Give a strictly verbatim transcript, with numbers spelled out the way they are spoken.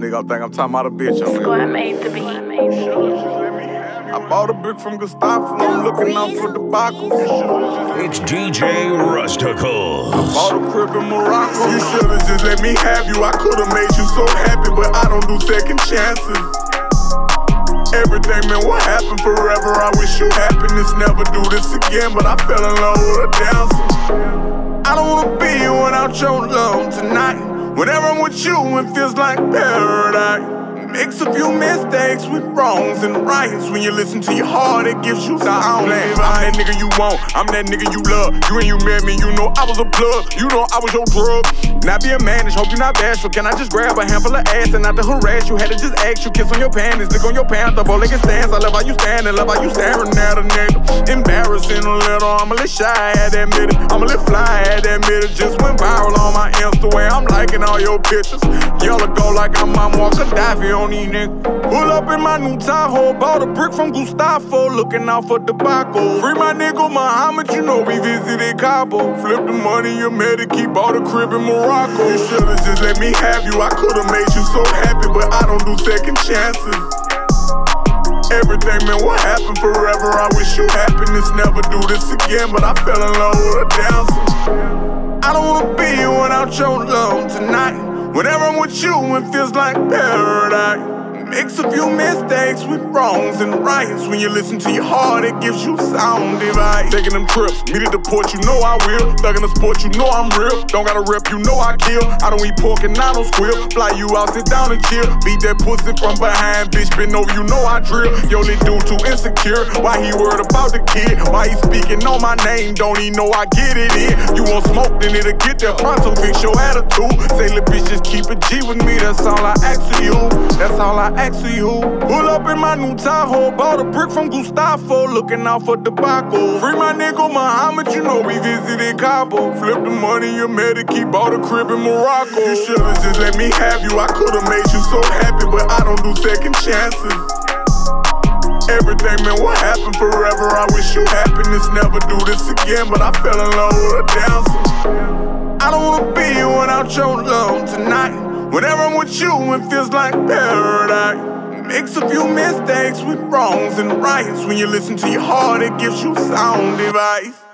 Nigga, I think I'm talking about a bitch on Squad made the beat. I bought a brick from Gustavo, I'm looking out for the debacle. It's D J Rusticles. Bought a crib in Morocco. You should've just let me have you. I could've made you so happy, but I don't do second chances. Everything meant what happened forever. I wish you happiness, never do this again, but I fell in love with a dancer. I don't wanna be here without your love tonight. Whenever I'm with you, it feels like paradise. Mix a few mistakes with wrongs and rights. When you listen to your heart, it gives you sound. I'm that nigga you want, I'm that nigga you love. You and you met me, you know I was a plug. You know I was your drug. Not be a man, just hope you're not bashful. Can I just grab a handful of ass and not to harass you? Had to just ask you, kiss on your panties, lick on your pants, the bow-legged stance. I love how you standing, love how you staring at a nigga. Embarrassing a little, I'm a little shy, I had to admit it. I'm a little fly, I had to admit it. Just went viral on my Insta way. I'm liking all your pictures. Yellow go like I'm Mom Walker Gaddafi on these niggas. Pull up in my new Tahoe, bought a brick from Gustavo, looking out for the debacle. Free my nigga Muhammad, you know we visited Cabo. Flip the money, you made it, keep bought a crib in Morocco. You should've just let me have you, I could've made you so happy, but I don't do second chances. Everything meant what happened forever. I wish you happiness, never do this again, but I fell in love with a dancer. I don't wanna be here without your love tonight. Whenever I'm with you, it feels like paradise. Mix a few mistakes with wrongs and rights. When you listen to your heart, it gives you sound advice. Taking them trips, meet at the port, you know I will. Thugging the sport, you know I'm real. Don't gotta rep, you know I kill. I don't eat pork and I don't squeal. Fly you out, sit down and chill. Beat that pussy from behind, bitch, bend over, you know I drill. Yo, this dude too insecure. Why he worried about the kid? Why he speaking on my name? Don't he know I get it in? You want smoke, then it'll get there pronto. Fix your attitude. Say, little bitch, just keep it G with me. That's all I ask of you. That's all I ask of you. Pull up in my new Tahoe, bought a brick from Gustavo, looking out for the debacle. Free my nigga Muhammad, you know we visited Cabo. Flip the money, you made it, keep bought a crib in Morocco. You should've just let me have you, I could've made you so happy, but I don't do second chances. Everything meant what happened forever. I wish you happiness, never do this again, but I fell in love with a dancer. I don't wanna be here without your love tonight. Whenever I'm with you, it feels like paradise. Mix a few mistakes with wrongs and rights. When you listen to your heart, it gives you sound advice.